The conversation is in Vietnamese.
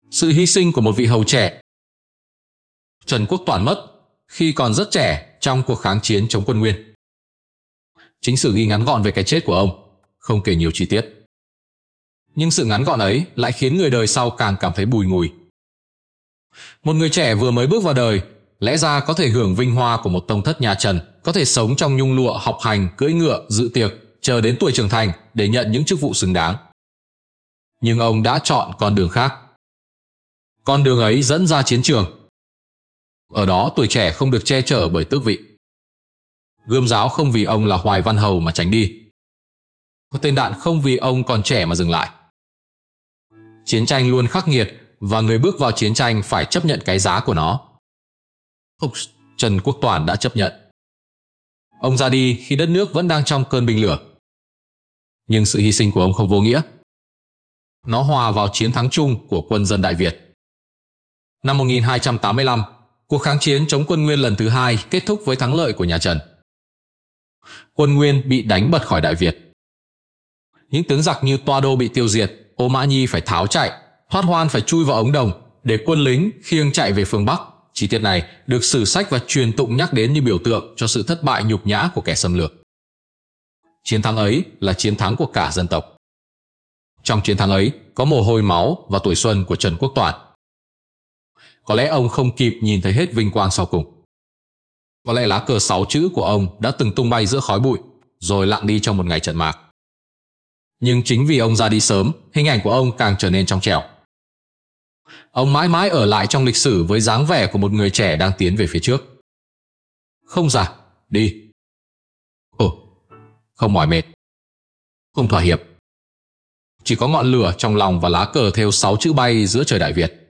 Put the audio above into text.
Sự hy sinh của một vị hầu trẻ. Trần Quốc Toản mất khi còn rất trẻ trong cuộc kháng chiến chống quân Nguyên. Chính sử ghi ngắn gọn về cái chết của ông, không kể nhiều chi tiết. Nhưng sự ngắn gọn ấy lại khiến người đời sau càng cảm thấy bùi ngùi. Một người trẻ vừa mới bước vào đời, lẽ ra có thể hưởng vinh hoa của một tông thất nhà Trần, có thể sống trong nhung lụa, học hành, cưỡi ngựa, dự tiệc, chờ đến tuổi trưởng thành để nhận những chức vụ xứng đáng. Nhưng ông đã chọn con đường khác. Con đường ấy dẫn ra chiến trường. Ở đó tuổi trẻ không được che chở bởi tước vị. Gươm giáo không vì ông là Hoài Văn Hầu mà tránh đi. Tên đạn không vì ông còn trẻ mà dừng lại. Chiến tranh luôn khắc nghiệt và người bước vào chiến tranh phải chấp nhận cái giá của nó. Trần Quốc Toản đã chấp nhận. Ông ra đi khi đất nước vẫn đang trong cơn binh lửa. Nhưng sự hy sinh của ông không vô nghĩa. Nó hòa vào chiến thắng chung của quân dân Đại Việt. Năm 1285, cuộc kháng chiến chống quân Nguyên lần thứ hai kết thúc với thắng lợi của nhà Trần. Quân Nguyên bị đánh bật khỏi Đại Việt. Những tướng giặc như Toa Đô bị tiêu diệt, Ô Mã Nhi phải tháo chạy, Thoát Hoan phải chui vào ống đồng để quân lính khiêng chạy về phương Bắc. Chi tiết này được sử sách và truyền tụng nhắc đến như biểu tượng cho sự thất bại nhục nhã của kẻ xâm lược. Chiến thắng ấy là chiến thắng của cả dân tộc. Trong chiến thắng ấy có mồ hôi máu và tuổi xuân của Trần Quốc Toản. Có lẽ ông không kịp nhìn thấy hết vinh quang sau cùng. Có lẽ lá cờ 6 chữ của ông đã từng tung bay giữa khói bụi, rồi lặng đi trong một ngày trận mạc. Nhưng chính vì ông ra đi sớm, hình ảnh của ông càng trở nên trong trẻo. Ông mãi mãi ở lại trong lịch sử với dáng vẻ của một người trẻ đang tiến về phía trước. Không già, đi. Không mỏi mệt. Không thỏa hiệp. Chỉ có ngọn lửa trong lòng và lá cờ thêu 6 chữ bay giữa trời Đại Việt.